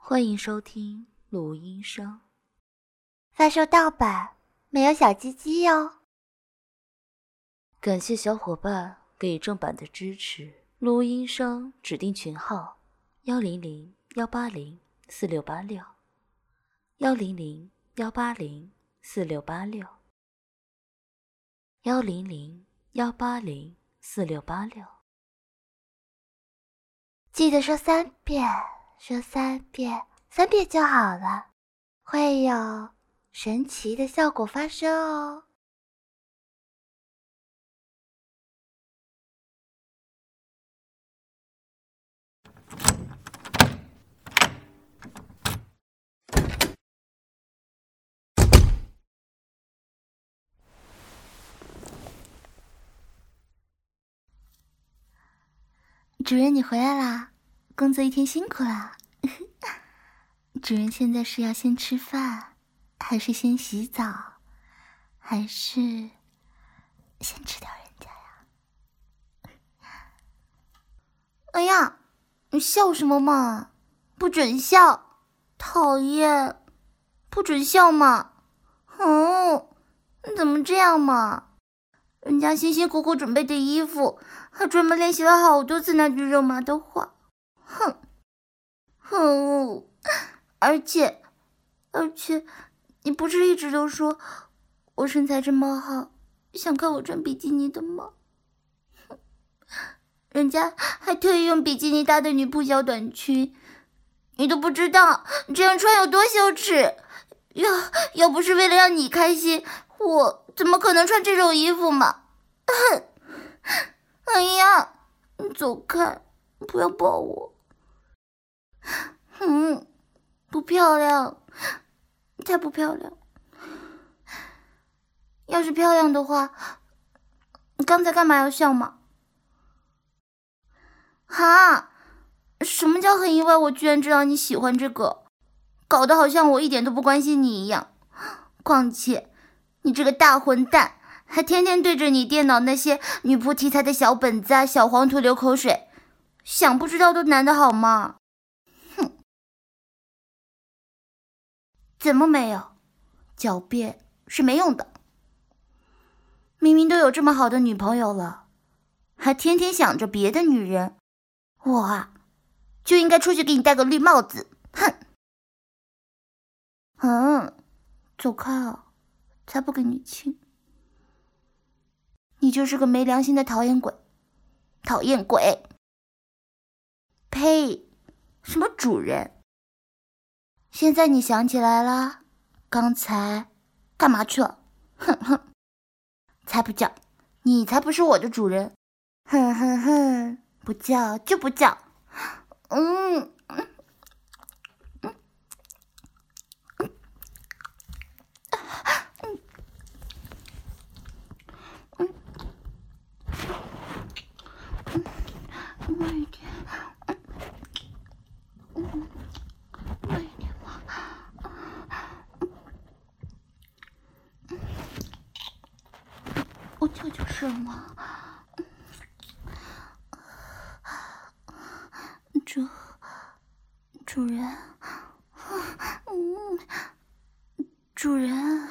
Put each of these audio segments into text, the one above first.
欢迎收听录音声， 发售盗版，没有小鸡鸡哟。 感谢小伙伴给正版的支持。录音声指定群号100-180-4686，100-180-4686，100-180-4686。 记得说3遍，说3遍，3遍就好了，会有神奇的效果发生哦。主人，你回来啦，工作一天辛苦啦。主人现在是要先吃饭，还是先洗澡，还是先吃掉人家呀？哎呀，你笑什么嘛？不准笑，讨厌，不准笑嘛。你怎么这样嘛？人家辛辛苦苦准备的衣服，还专门练习了好多次那句肉麻的话。而且，你不是一直都说我身材这么好，想看我穿比基尼的吗？人家还特意用比基尼搭的女仆小短裙，你都不知道这样穿有多羞耻。要不是为了让你开心，我怎么可能穿这种衣服嘛？哎呀，你走开，不要抱我。不漂亮，太不漂亮。要是漂亮的话，你刚才干嘛要笑嘛？哈？什么叫很意外？我居然知道你喜欢这个，搞得好像我一点都不关心你一样。况且，你这个大混蛋，还天天对着你电脑那些女仆题材的小本子啊、小黄图流口水，想不知道都难得好吗？怎么没有？狡辩是没用的。明明都有这么好的女朋友了，还天天想着别的女人，我啊，就应该出去给你戴个绿帽子。走开啊，才不给你亲。你就是个没良心的讨厌鬼，讨厌鬼。呸，什么主人？现在你想起来了，刚才干嘛去了？才不叫，你才不是我的主人。不叫就不叫。慢一点，慢一点嘛。我叫就是嘛。主人，主人，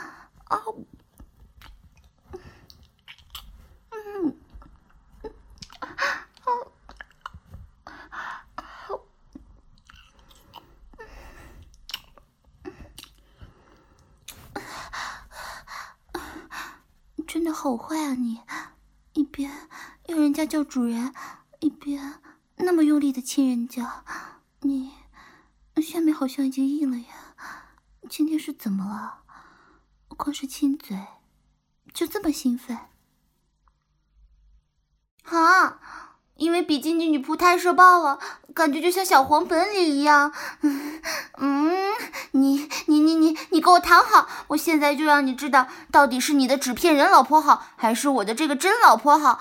真的好坏啊你！一边要人家叫主人，一边那么用力的亲人家，你下面好像已经硬了呀。今天是怎么了？光是亲嘴就这么兴奋？因为比基尼女仆太社爆了，感觉就像小黄本里一样。你给我躺好，我现在就让你知道，到底是你的纸片人老婆好，还是我的这个真老婆好。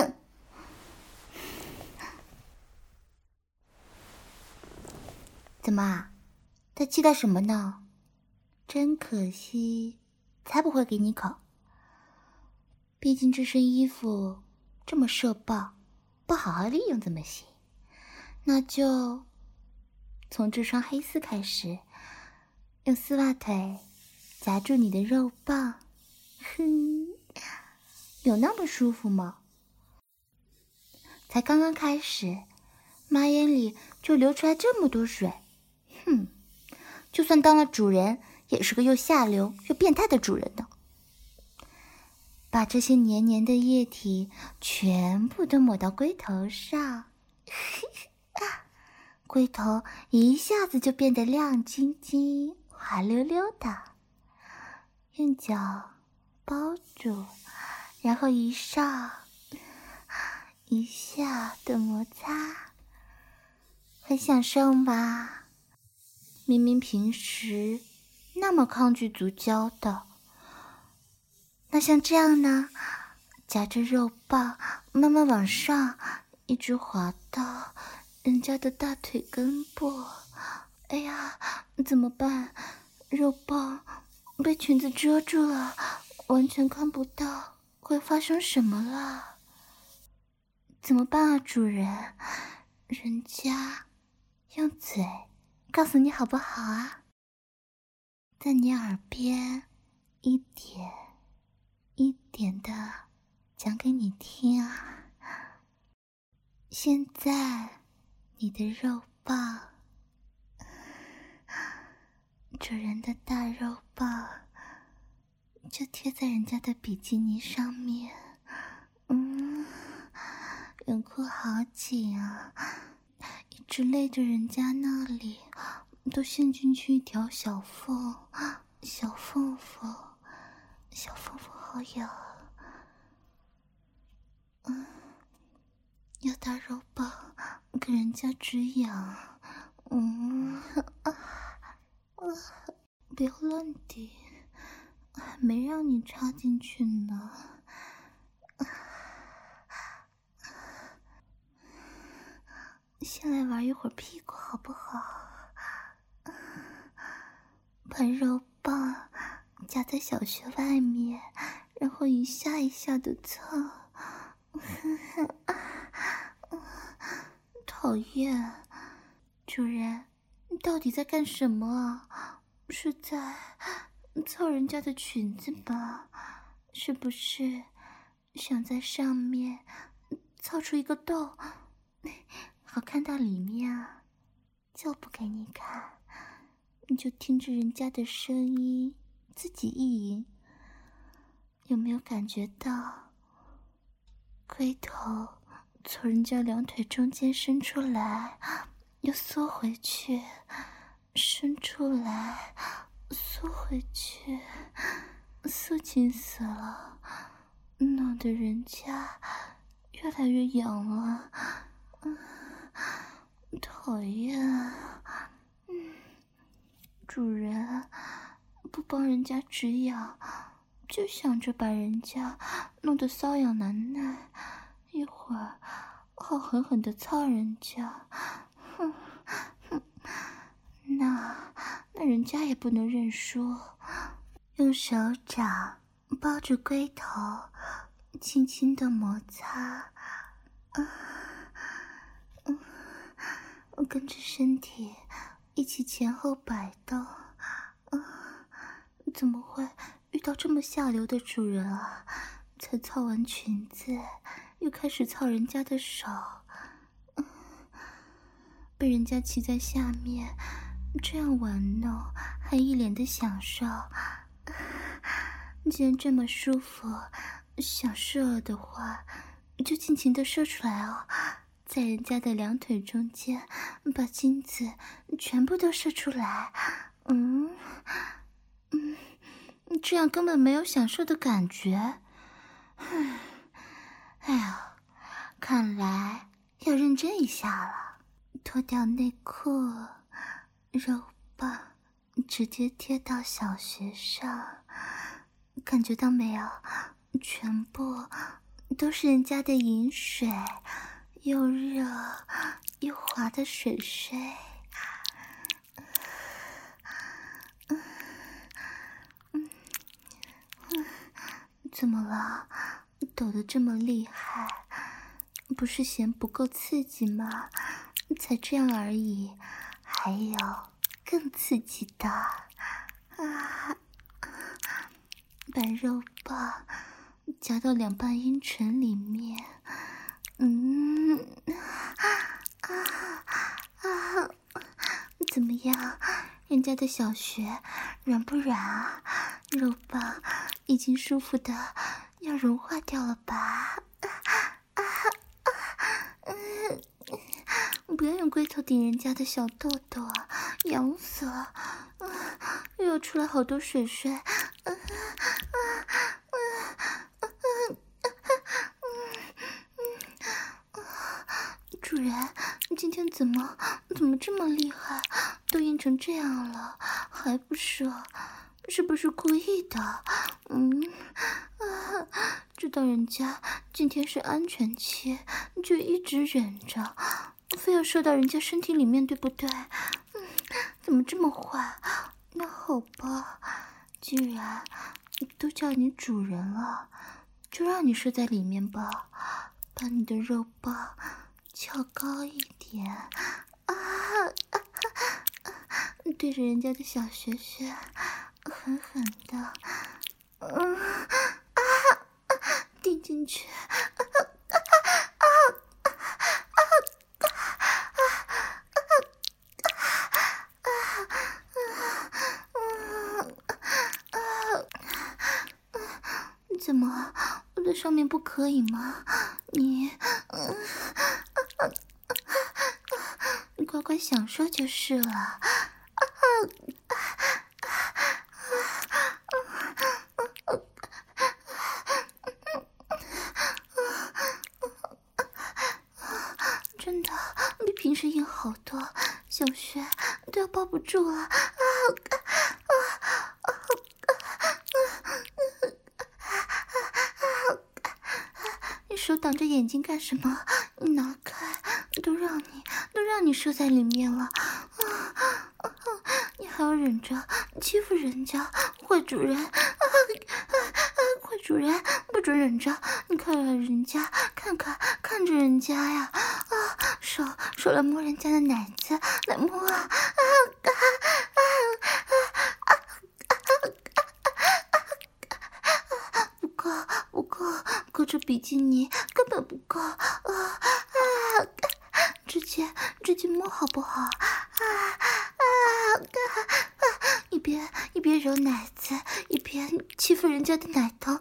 怎么，在期待什么呢？真可惜，才不会给你口。毕竟这身衣服这么社爆，不好好利用怎么行？那就从这双黑丝开始，用丝袜腿夹住你的肉棒，哼，有那么舒服吗？才刚刚开始，妈眼里就流出来这么多水，哼，就算当了主人，也是个又下流又变态的主人呢。把这些黏黏的液体全部都抹到龟头上，龟头一下子就变得亮晶晶、滑溜溜的。用脚包住，然后一上一下的摩擦，很享受吧？明明平时那么抗拒足交的，那像这样呢，夹着肉棒慢慢往上，一直滑到人家的大腿根部。哎呀，怎么办？肉棒被裙子遮住了，完全看不到会发生什么了。怎么办啊，主人？人家用嘴告诉你好不好啊？在你耳边一点一点的讲给你听啊。现在你的肉棒，主人的大肉棒就贴在人家的比基尼上面，泳裤好紧啊，一直勒着人家那里都陷进去一条小缝，小缝缝好痒。要大肉棒给人家止痒，不要乱顶，还没让你插进去呢。先来玩一会儿屁股好不好？把肉棒夹在小穴外面，然后一下一下的蹭。讨厌，主人，你到底在干什么啊？是在蹭人家的裙子吧？是不是想在上面操出一个洞，好看到里面啊？就不给你看，你就听着人家的声音自己意淫。有没有感觉到龟头从人家两腿中间伸出来，又缩回去，伸出来，缩回去，缩紧死了，弄得人家越来越痒了。讨厌，主人不帮人家止痒，就想着把人家弄得瘙痒难耐，一会儿好狠狠地操人家。那人家也不能认输，用手掌包住龟头，轻轻地摩擦，跟着身体一起前后摆动。怎么会遇到这么下流的主人啊？才操完裙子，又开始操人家的手，被人家骑在下面这样玩弄，还一脸的享受。既然这么舒服，想射的话就尽情的射出来哦，在人家的两腿中间把精子全部都射出来。这样根本没有享受的感觉。哎呀，看来要认真一下了。脱掉内裤，肉棒直接贴到小穴上，感觉到没有？全部都是人家的饮水，又热又滑的水水。怎么了？抖得这么厉害，不是嫌不够刺激吗？才这样而已，还还有更刺激的把肉棒夹到两瓣阴唇里面，怎么样？人家的小穴软不软啊？肉棒已经舒服的要融化掉了吧？不要用龟头顶人家的小豆豆啊，痒死了！又要出来好多水水。主人，你今天怎么这么厉害？都硬成这样了还不射，是不是故意的？知道人家今天是安全期，就一直忍着，非要射到人家身体里面，对不对？怎么这么坏？那好吧，既然都叫你主人了，就让你射在里面吧，把你的肉棒翘高一点，对着人家的小穴穴狠狠的，顶进去。怎么，我的上面不可以吗？你乖乖享受就是了。真的比平时硬好多，小穴都要抱不住了。你手挡着眼睛干什么？你拿开，都让你射在里面了。你还要忍着欺负人家，坏主人！坏主人，不准忍着！你看着人家，看着人家呀！手来摸人家的奶子，来摸啊！不够，这比基尼根本不够直接摸好不好？一边揉奶子，一边欺负人家的奶头。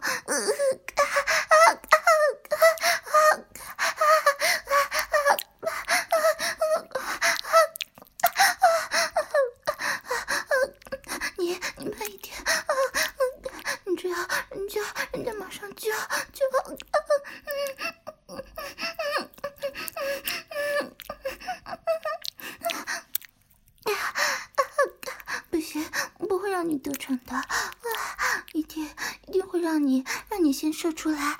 你慢一点，你这样人家马上就不行，不会让你得逞的，一定会让你先射出来。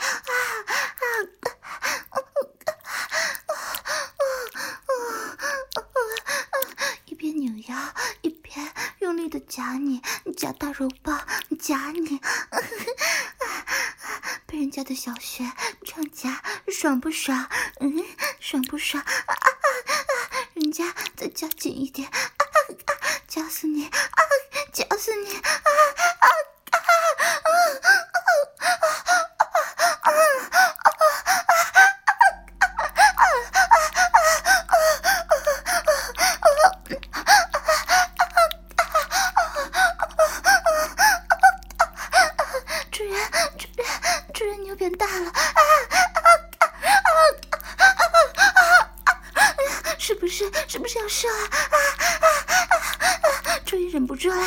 一边扭腰一边用力的夹你，夹大肉棒，夹你。被人家的小穴这样夹，爽不爽？爽不爽？人家再夹紧一点，夹死你！夹死你！主人牛变大了！是不是要射啊？终于忍不住了！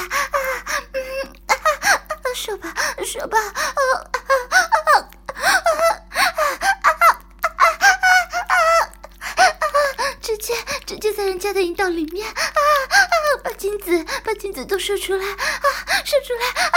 射吧！直接在人家的阴道里面把精子都射出来！射出来！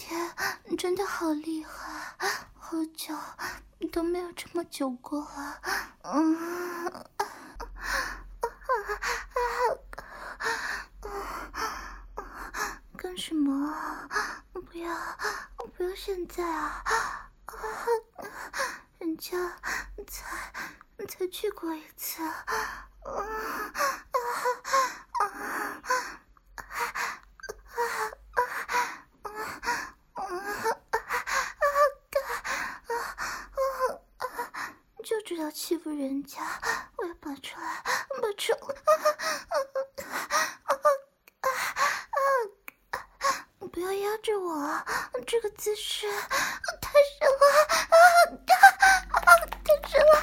天真的好厉害，好久都没有这么久过了。干什么啊？不要现在啊！人家才去过一次。就知道欺负人家，我要拔出来！不要压着我，这个姿势太深了，太深了！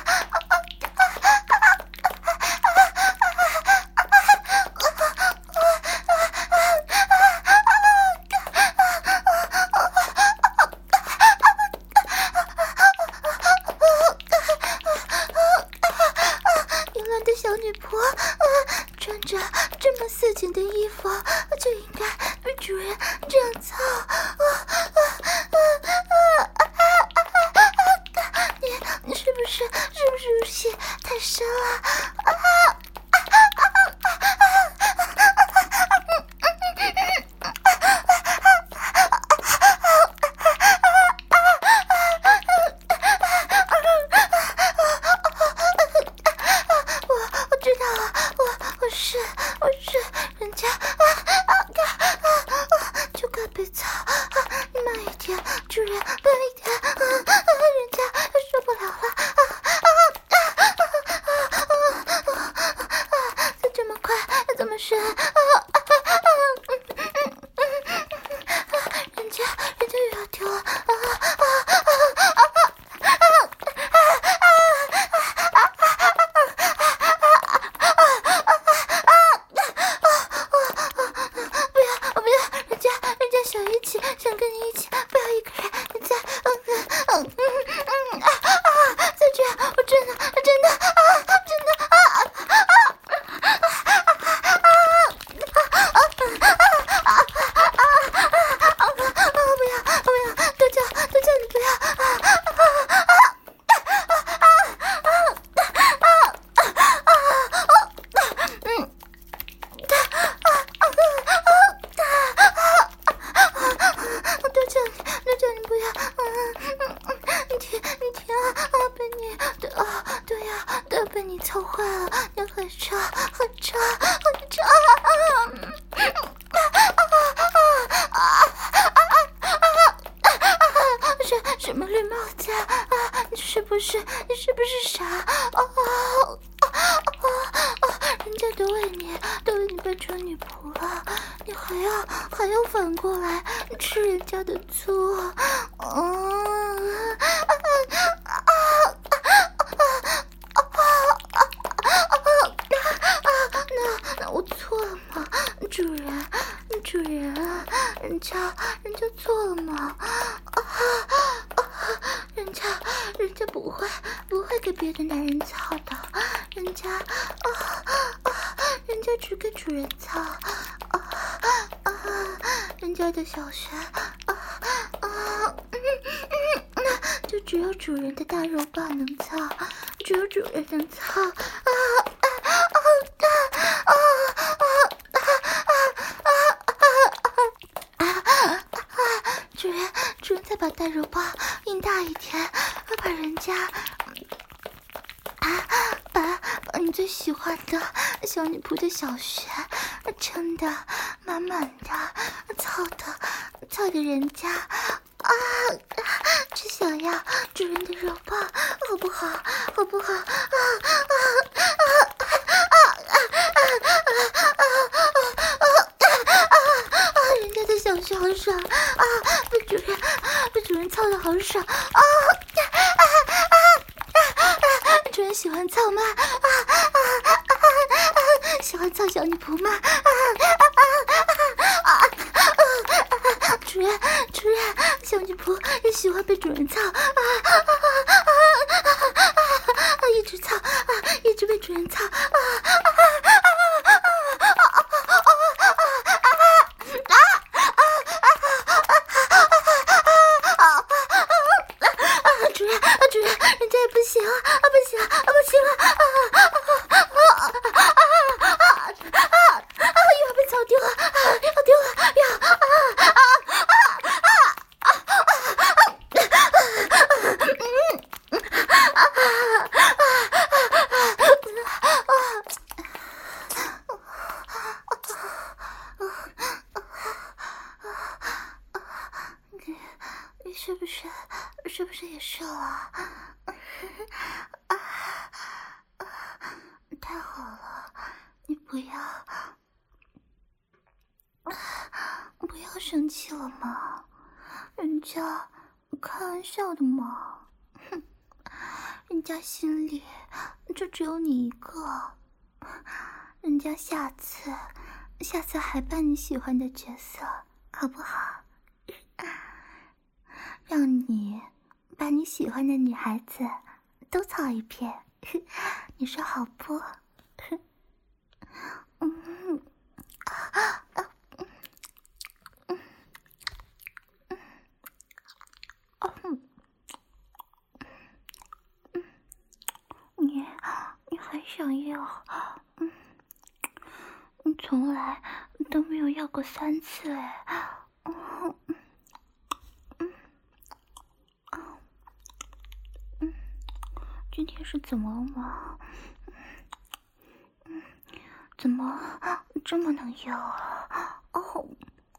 淫乱的小女仆，穿着这么色情的衣服，就应该被主人这样操。你是不是入戏太深了？我知道了，我是人家就该被操，慢一点，主人，慢一点，人家受不了了，再这么快，这么深，人家又要丢了，想一起，想跟你一起，不要一个人。你再再这样，我真的不要，都叫你不要。都叫你不要，你停啊！对呀，都被你操坏了，你很差。什么绿帽子啊？你是不是傻？人家都为你变成女仆了，你还要反过来吃人家的醋？那我错了吗？主人，人家错了吗？人家不会给别的男人操的，人家只给主人操，人家的小学就只有主人的大肉棒能操，只有主人能操。主人再把大肉棒印大一点，把人家把你最喜欢的小女仆的小穴撑得满满的，操的人家只想要主人的肉棒，好不好？人家的小穴好爽啊！被主人操的好爽啊！主人喜欢操吗？喜欢操小女仆吗？主人，小女仆也喜欢被主人操一直操一直被主人操是不是也射了？太好了，你不要生气了嘛，人家开玩笑的嘛。哼，人家心里就只有你一个，人家下次还扮你喜欢的角色，好不好？让你把你喜欢的女孩子都操一遍，你说好不？你还想要？你从来都没有要过3次哎。今天是怎么了吗？怎么这么能要啊？哦，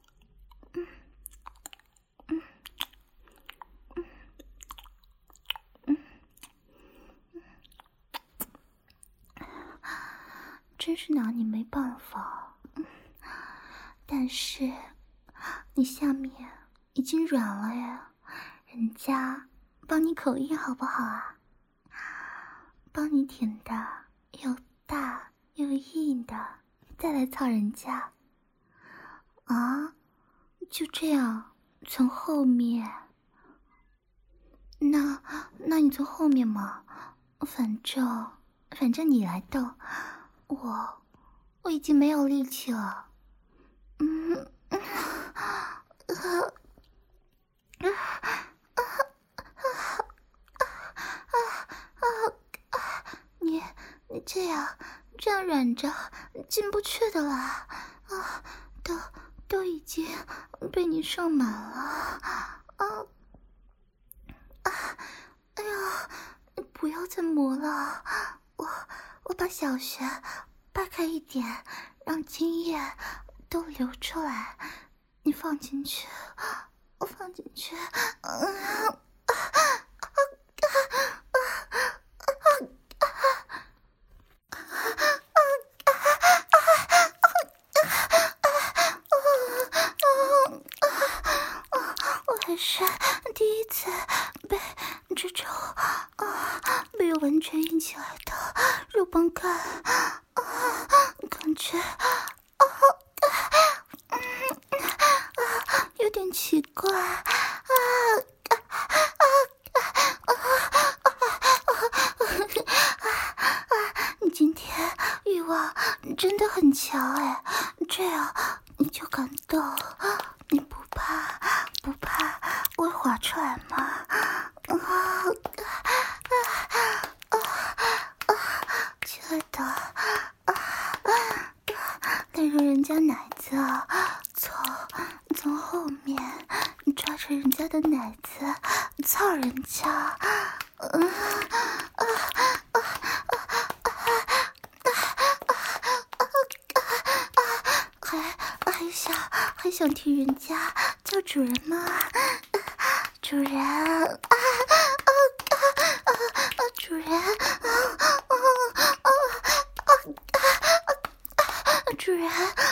真是拿你没办法。但是你下面已经软了呀，人家帮你口硬好不好啊？帮你舔的又大又硬的，再来操人家啊？就这样从后面？那你从后面嘛，反正你来逗我已经没有力气了。你这样软着进不去的啦，都已经被你上满了。哎呀，你不要再磨了，我把小穴掰开一点，让精液都流出来，你放进去，我放进去。我还是第一次被这种没有完全硬起来的肉棒干，感觉有点奇怪。你今天欲望真的很强哎，这样你就敢动？你不怕我滑出来吗？亲爱的，带入人家奶子，从后面抓着人家的奶子操人家。还想听人家叫主人吗？主人，主人，主人，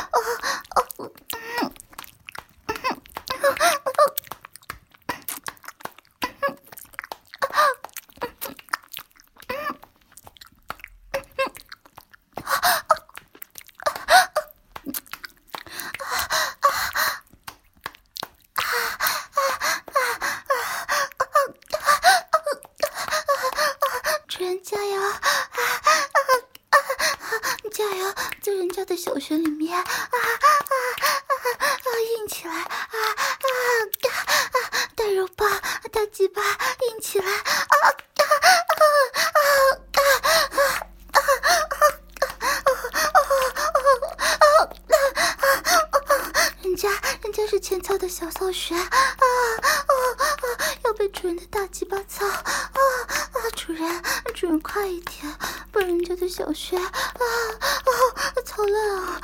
主人加油！加油，在人家的小穴里面硬起来！大肉棒，大鸡巴，硬起来！人家是前操的小骚穴要被主人的大鸡巴操主人快一点，把人家的小穴操烂了！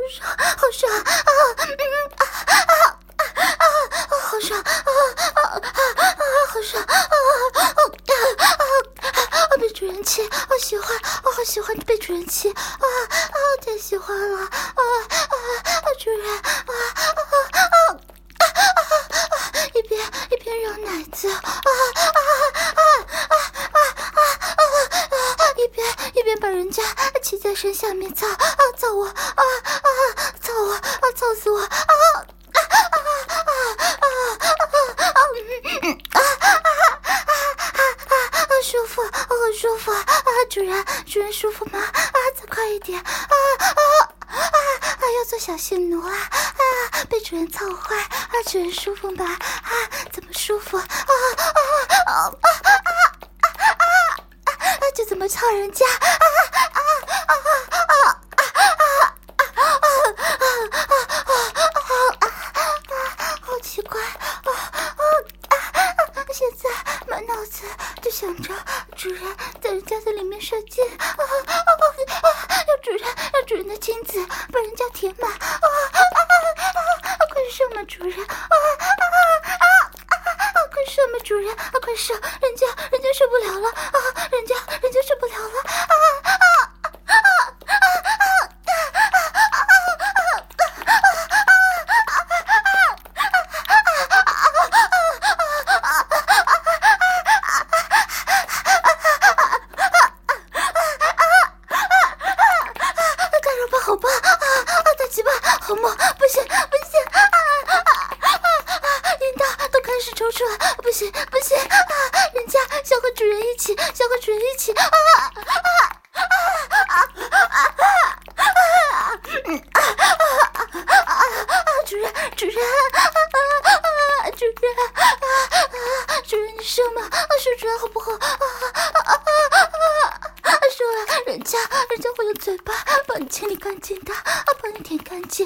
爽，好爽啊！好爽好爽被主人亲，好喜欢，好喜欢被主人亲太喜欢了主人一边揉奶子一边把人家骑在身下面操我操死我舒服，好舒服主人舒服吗再快一点要做小性奴被主人操坏主人舒服吗怎么舒服就怎么操人家好奇怪现在满脑子就想着主人在人家的里面射精要主人的精子把人家填满快射嘛主人快射嘛主人快射人家受不了了人家受不了了主人你射嘛射出来好不好射了人家会用嘴巴帮你清理干净的帮你舔干净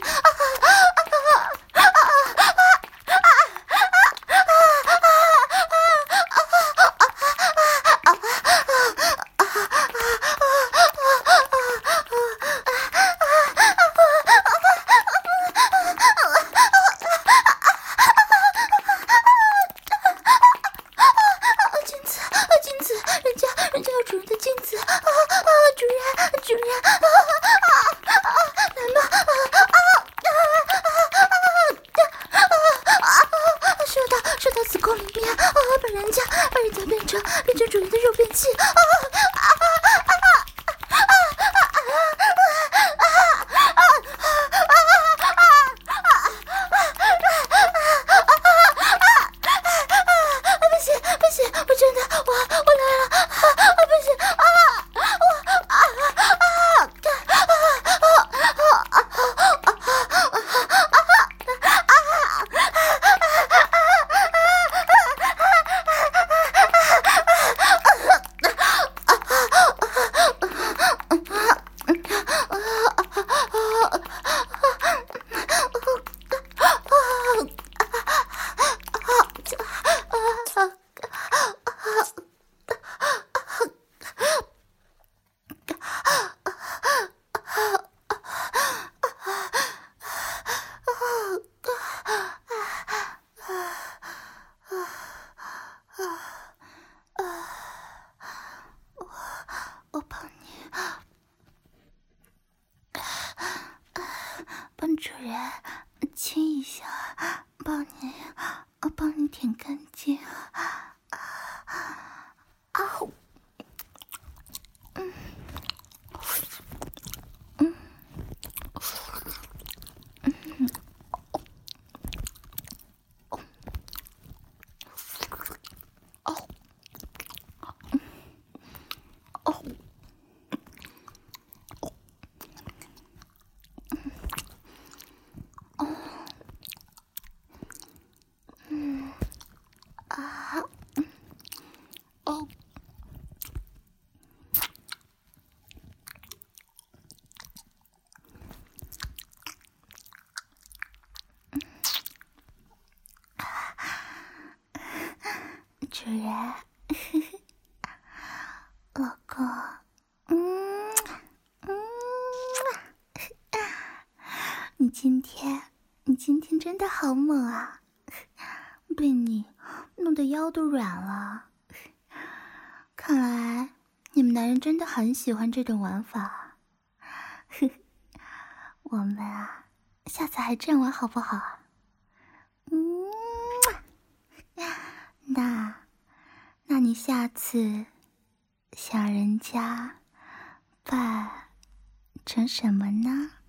把人家变成主人的肉便器不行我真的我来了不行我帮你帮主人亲一下帮你舔干净主人老公你今天真的好猛啊！被你弄得腰都软了。看来你们男人真的很喜欢这种玩法。我们啊，下次还这样玩好不好？那你下次想人家扮成什么呢？